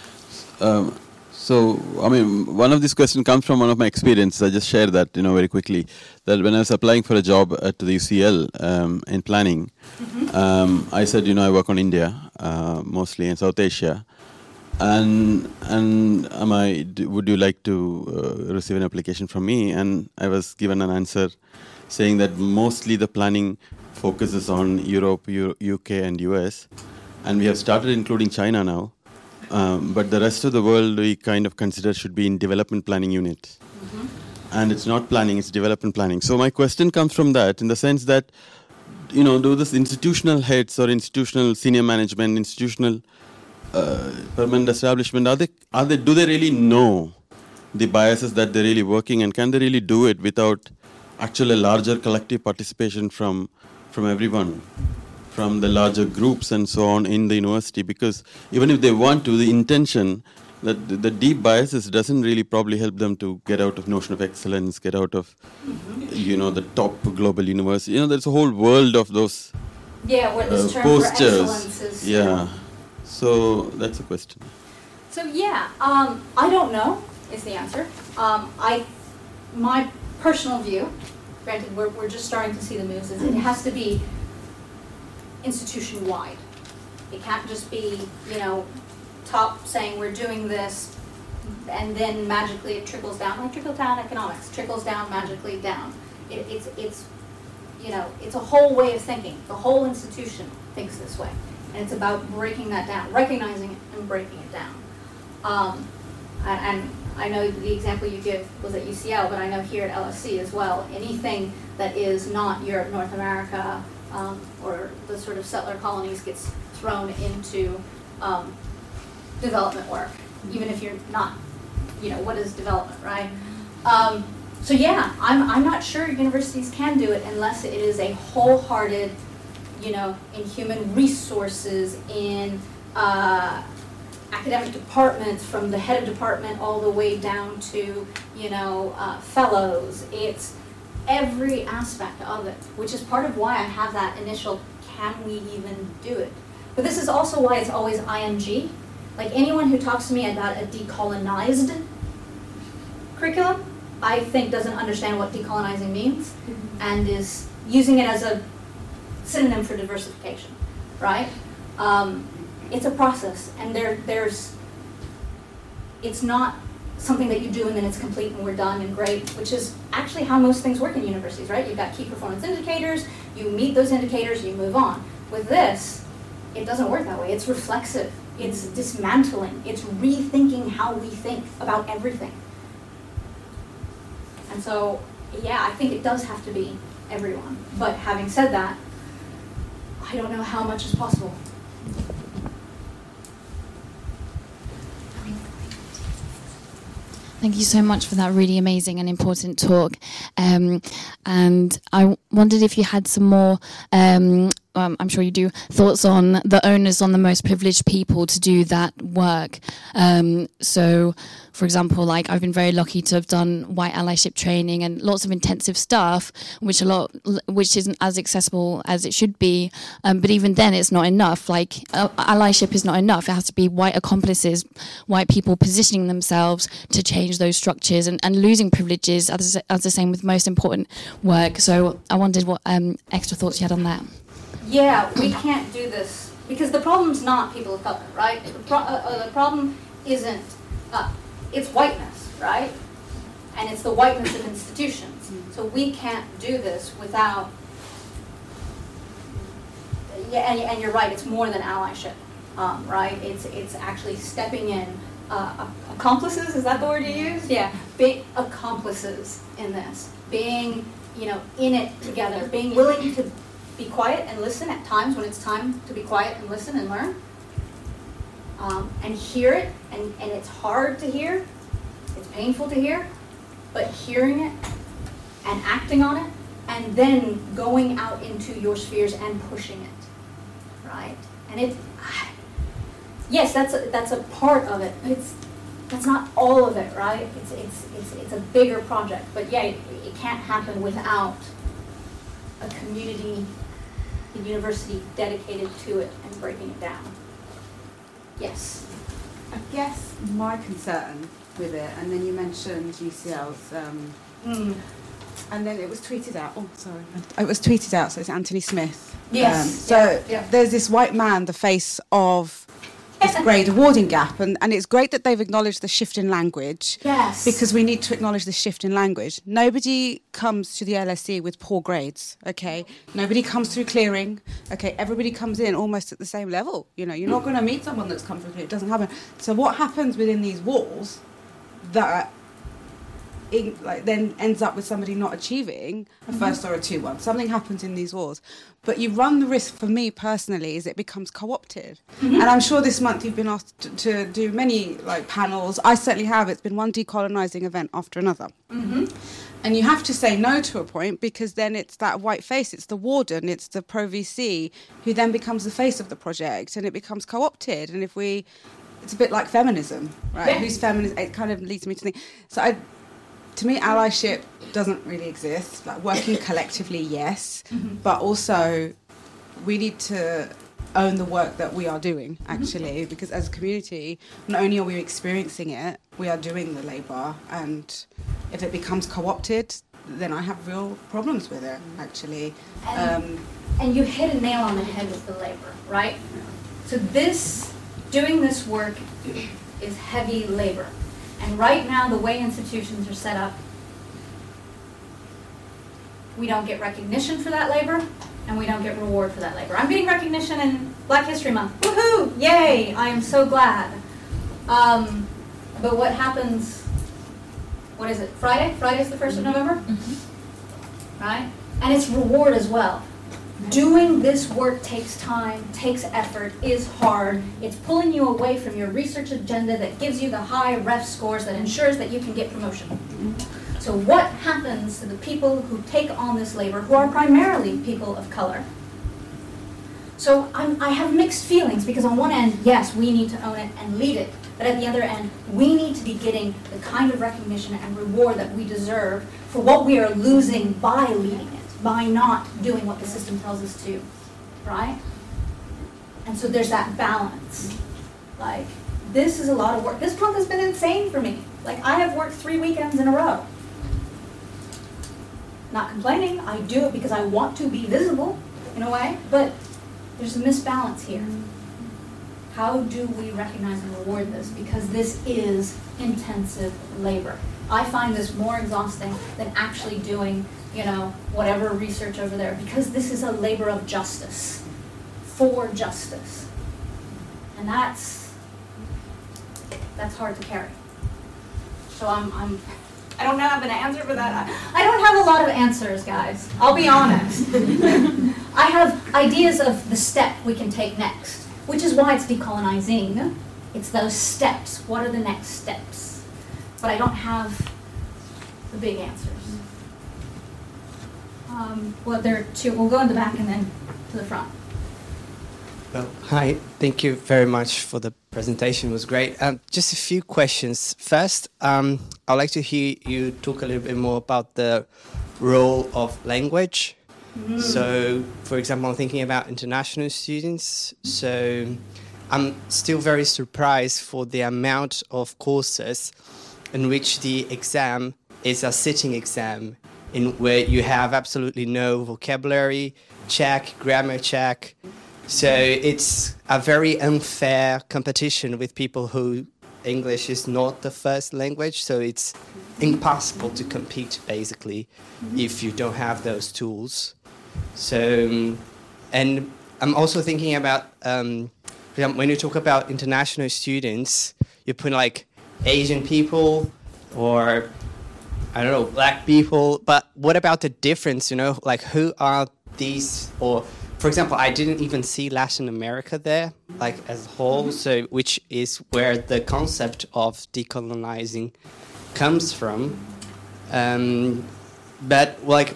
So, I mean, one of these questions comes from one of my experiences. I just share that, very quickly. That when I was applying for a job at the UCL in planning, I said, I work on India, mostly in South Asia. And would you like to receive an application from me? And I was given an answer saying that mostly the planning focuses on Europe, UK, and US. And we have started including China now. But the rest of the world we kind of consider should be in development planning units. and it's not planning, it's development planning. So my question comes from that, in the sense that, you know, do this institutional heads or institutional senior management, institutional permanent establishment, do they really know the biases that they're really working, and can they really do it without actually a larger collective participation from everyone, from the larger groups and so on in the university? Because even if they want to, the intention, that the deep biases doesn't really probably help them to get out of notion of excellence, get out of, you know, the top global university. You know, there's a whole world of those where this term posters. for excellence is. Yeah. So that's a question. So I don't know is the answer. My personal view, granted we're just starting to see the moves, is it has to be institution-wide. It can't just be, you know, top saying we're doing this, and then magically it trickles down, like trickle-down economics, trickles down magically down. It's you know, it's a whole way of thinking. The whole institution thinks this way, and it's about breaking that down, recognizing it and breaking it down. And I know the example you give was at UCL, but I know here at LSE as well, anything that is not Europe, North America, or the sort of settler colonies gets thrown into development work, even if you're not, you know, what is development, right? So yeah, I'm not sure universities can do it unless it is a wholehearted, you know, in human resources, in academic departments, from the head of department all the way down to, you know, fellows. It's every aspect of it, which is part of why I have that initial, can we even do it? But this is also why it's always ING. Like anyone who talks to me about a decolonized curriculum, I think doesn't understand what decolonizing means, and is using it as a synonym for diversification, right? It's a process, and it's not something that you do and then it's complete and we're done and great, which is actually how most things work in universities, right? You've got key performance indicators, you meet those indicators, you move on. With this, it doesn't work that way. It's reflexive, it's dismantling, it's rethinking how we think about everything. And so, yeah, I think it does have to be everyone. But having said that, I don't know how much is possible. Thank you so much for that really amazing and important talk. And I wondered if you had some more, I'm sure you do, thoughts on the onus on the most privileged people to do that work. So, for example, like I've been very lucky to have done white allyship training and lots of intensive stuff, which isn't as accessible as it should be. But even then, it's not enough. Like allyship is not enough. It has to be white accomplices, white people positioning themselves to change those structures, and losing privileges as the same with most important work. So I wondered what extra thoughts you had on that. Yeah, we can't do this because the problem's not people of color, right? The problem isn't, it's whiteness, right? And it's the whiteness of institutions. So we can't do this without, yeah, and you're right, it's more than allyship, right? It's actually stepping in, accomplices, is that the word you use? Yeah, being accomplices in this, being, you know, in it together, being willing to be quiet and listen at times when it's time to be quiet and listen and learn, and hear it, and it's hard to hear, it's painful to hear, but hearing it and acting on it, and then going out into your spheres and pushing it, right? And yes, that's a part of it, but that's not all of it, right? It's a bigger project, but yeah, it can't happen without a community, a university dedicated to it and breaking it down. Yes. I guess my concern with it, and then you mentioned UCL's, and then it was tweeted out. Oh, sorry. It was tweeted out, so it's Anthony Smith. Yes. There's this white man, the face of this grade awarding gap, and it's great that they've acknowledged the shift in language. Yes. Because we need to acknowledge the shift in language. Nobody comes to the LSE with poor grades, okay? Nobody comes through clearing, okay? Everybody comes in almost at the same level. You know, you're not going to meet someone that's come through clearing. It doesn't happen. So what happens within these walls that then ends up with somebody not achieving a first or a 2-1. Something happens in these wars. But you run the risk, for me personally, is it becomes co-opted. And I'm sure this month you've been asked to do many panels. I certainly have. It's been one decolonising event after another. And you have to say no to a point, because then it's that white face, it's the warden, it's the pro-VC, who then becomes the face of the project, and it becomes co-opted. And it's a bit like feminism, right? Yeah. Who's feminist? It kind of leads me to think. So to me, allyship doesn't really exist. Like, working collectively, yes, but also we need to own the work that we are doing, actually, because as a community, not only are we experiencing it, we are doing the labour, and if it becomes co-opted, then I have real problems with it, actually. And you hit a nail on the head with the labour, right? So doing this work is heavy labour. And right now, the way institutions are set up, we don't get recognition for that labour, and we don't get reward for that labour. I'm getting recognition in Black History Month. Woohoo! Yay! I am so glad. But what happens, what is it, Friday? Friday's the 1st of November? Right? And it's reward as well. Doing this work takes time, takes effort, is hard. It's pulling you away from your research agenda that gives you the high ref scores that ensures that you can get promotion. So what happens to the people who take on this labor, who are primarily people of color? So I have mixed feelings, because on one end, yes, we need to own it and lead it. But at the other end, we need to be getting the kind of recognition and reward that we deserve for what we are losing by leading it, by not doing what the system tells us to, right? And so there's that balance. Like, this is a lot of work. This month has been insane for me. Like, I have worked 3 weekends in a row. Not complaining, I do it because I want to be visible, in a way, but there's a misbalance here. How do we recognize and reward this? Because this is intensive labor. I find this more exhausting than actually doing, whatever research over there, because this is a labor of justice, for justice. And that's hard to carry. So I don't have an answer for that. I don't have a lot of answers, guys. I'll be honest. I have ideas of the step we can take next, which is why it's decolonizing. It's those steps. What are the next steps? But I don't have the big answers. Well, there are two. We'll go in the back and then to the front. Well, hi. Thank you very much for the presentation. It was great. Just a few questions. First, I'd like to hear you talk a little bit more about the role of language. So, for example, I'm thinking about international students. So I'm still very surprised for the amount of courses in which the exam is a sitting exam, in where you have absolutely no vocabulary check, grammar check. So it's a very unfair competition with people who English is not the first language. So it's impossible to compete, basically, if you don't have those tools. So, and I'm also thinking about, when you talk about international students, you put like Asian people or, I don't know, black people. But what about the difference, like who are these, or for example, I didn't even see Latin America there, like as a whole, so which is where the concept of decolonizing comes from. But like,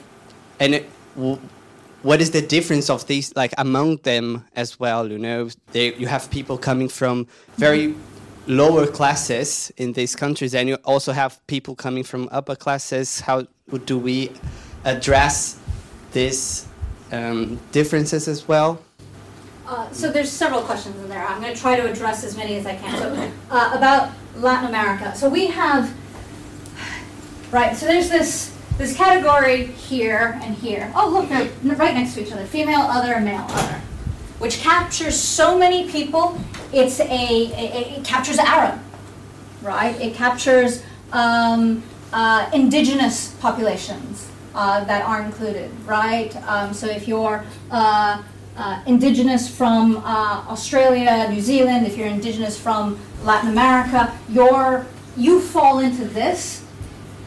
what is the difference of these, like among them as well? You have people coming from very lower classes in these countries, and you also have people coming from upper classes. How do we address these differences as well? So there's several questions in there. I'm going to try to address as many as I can. So about Latin America. So we have, right, so there's this category here and here. Oh, look, they're right next to each other. Female other and male other, which captures so many people. It captures Arab, right? It captures indigenous populations that are included, right? So if you're indigenous from Australia, New Zealand, if you're indigenous from Latin America, you fall into this.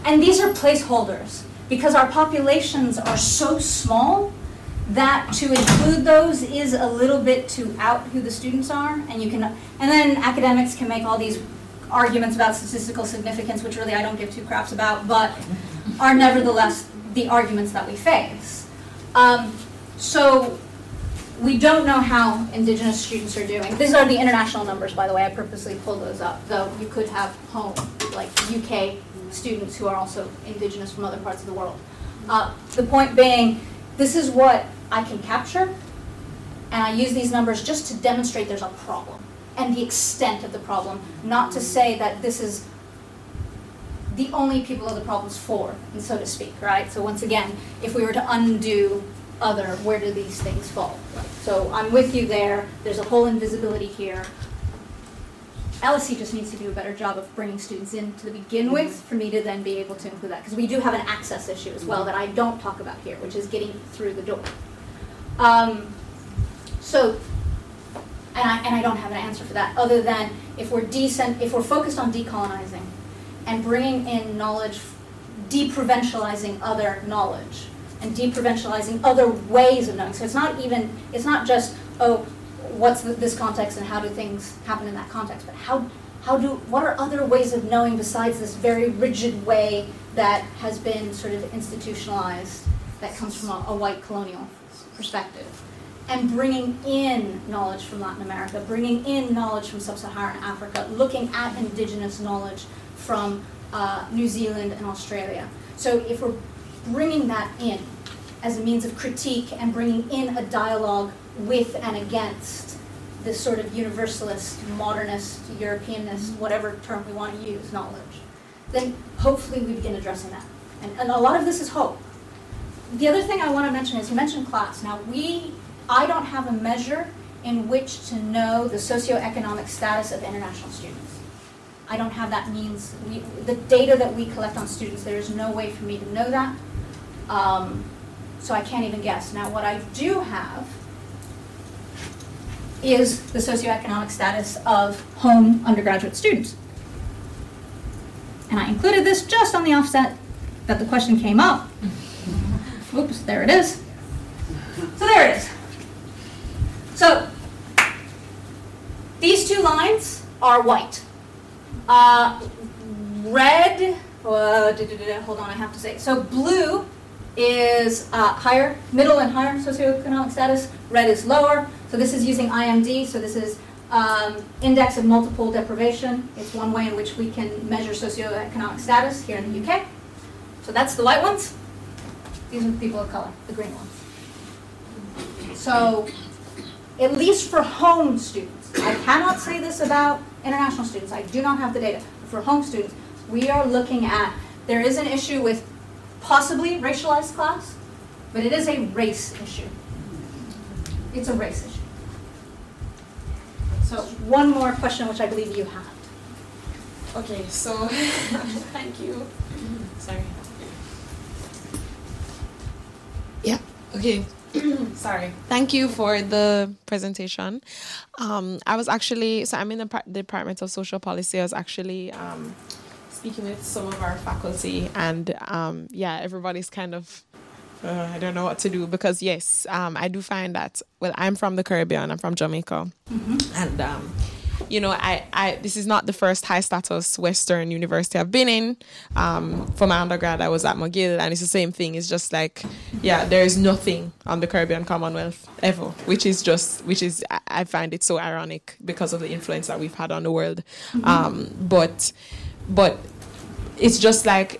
And these are placeholders, because our populations are so small that to include those is a little bit to out who the students are, and then academics can make all these arguments about statistical significance, which really I don't give two craps about, but are nevertheless the arguments that we face. So we don't know how Indigenous students are doing. These are the international numbers, by the way. I purposely pulled those up, though you could have home, like UK students who are also Indigenous from other parts of the world. The point being, this is what I can capture, and I use these numbers just to demonstrate there's a problem and the extent of the problem, not to say that this is the only people the problem's for, and so to speak, right? So once again, if we were to undo other, where do these things fall? Right? So I'm with you there. There's a whole invisibility here. LSE just needs to do a better job of bringing students in to begin with for me to then be able to include that. Because we do have an access issue as well that I don't talk about here, which is getting through the door. And I don't have an answer for that, other than if we're focused on decolonizing and bringing in knowledge, deprovincializing other knowledge, and deprovincializing other ways of knowing. So it's not just, oh, what's this context and how do things happen in that context, but what are other ways of knowing besides this very rigid way that has been sort of institutionalized, that comes from a white colonial perspective? And bringing in knowledge from Latin America, bringing in knowledge from sub-Saharan Africa, looking at indigenous knowledge from New Zealand and Australia. So if we're bringing that in as a means of critique and bringing in a dialogue with and against this sort of universalist, modernist, Europeanist, whatever term we want to use, knowledge, then hopefully we begin addressing that. And a lot of this is hope. The other thing I want to mention is, you mentioned class. Now, I don't have a measure in which to know the socioeconomic status of international students. I don't have that means. The data that we collect on students, there is no way for me to know that. So I can't even guess. Now, what I do have is the socioeconomic status of home undergraduate students. And I included this just on the offset that the question came up. Oops, there it is. So there it is. So these two lines are white. Red, hold on, I have to say. So blue is higher, middle and higher socioeconomic status. Red is lower. So this is using IMD. So this is Index of Multiple Deprivation. It's one way in which we can measure socioeconomic status here in the UK. So that's the white ones. These are the people of color, the green ones. So at least for home students, I cannot say this about international students. I do not have the data. But for home students, we are looking at, there is an issue with possibly racialized class, but it is a race issue. It's a race issue. So one more question, which I believe you have. Okay, so thank you. Sorry. Yeah, okay. Sorry. Thank you for the presentation. I was actually, so I'm in the Department of Social Policy. I was actually speaking with some of our faculty, and yeah, everybody's kind of, I don't know what to do, because yes, I do find that, well, I'm from the Caribbean, I'm from Jamaica, and you know, I this is not the first high status Western university I've been in. For my undergrad, I was at McGill, and it's the same thing. It's just like, yeah, there is nothing on the Caribbean Commonwealth ever, which is I find it so ironic because of the influence that we've had on the world. But it's just like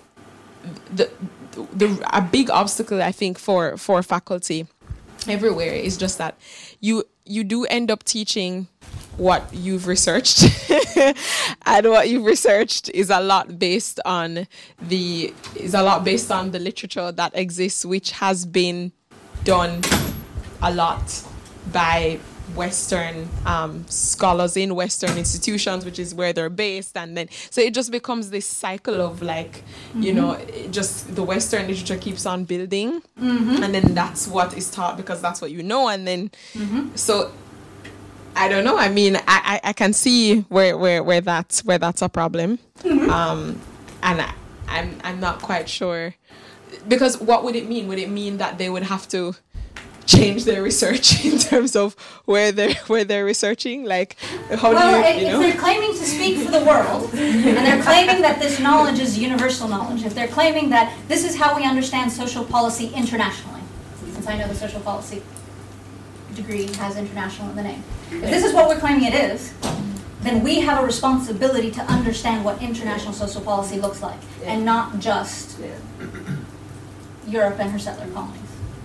a big obstacle, I think, for faculty everywhere is just that you do end up teaching what you've researched, and what you've researched is a lot based on the literature that exists, which has been done a lot by Western scholars in Western institutions, which is where they're based, and then so it just becomes this cycle of like, you know, just the Western literature keeps on building, and then that's what is taught because that's what you know, and then so I don't know. I mean, I can see where that's a problem, and I'm not quite sure, because what would it mean? Would it mean that they would have to change their research in terms of where they're researching? Like, how do you if know? they're claiming to speak for the world, and they're claiming that this knowledge is universal knowledge, if they're claiming that this is how we understand social policy internationally, since I know the social policy degree has international in the name, if this is what we're claiming it is, then we have a responsibility to understand what international social policy looks like, and not just Europe and her settler colonies.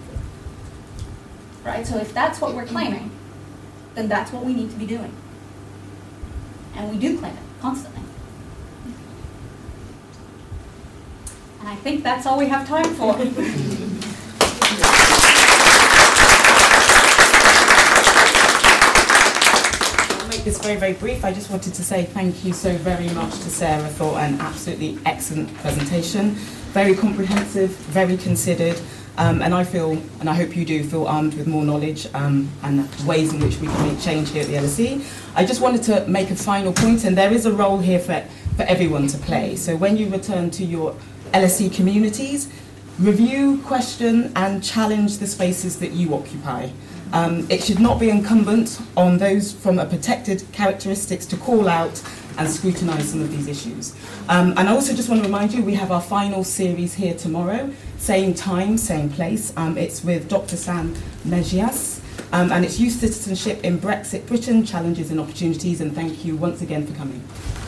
Right? So if that's what we're claiming, then that's what we need to be doing. And we do claim it constantly. And I think that's all we have time for. I'll make this very, very brief. I just wanted to say thank you so very much to Sarah for an absolutely excellent presentation. Very comprehensive, very considered. And I feel, and I hope you do, feel armed with more knowledge and ways in which we can make change here at the LSE. I just wanted to make a final point, and there is a role here for everyone to play. So when you return to your LSE communities, review, question, and challenge the spaces that you occupy. It should not be incumbent on those from a protected characteristics to call out and scrutinise some of these issues. And I also just want to remind you, we have our final series here tomorrow, same time, same place. It's with Dr. Sam Mejias, and it's Youth Citizenship in Brexit Britain, Challenges and Opportunities, and thank you once again for coming.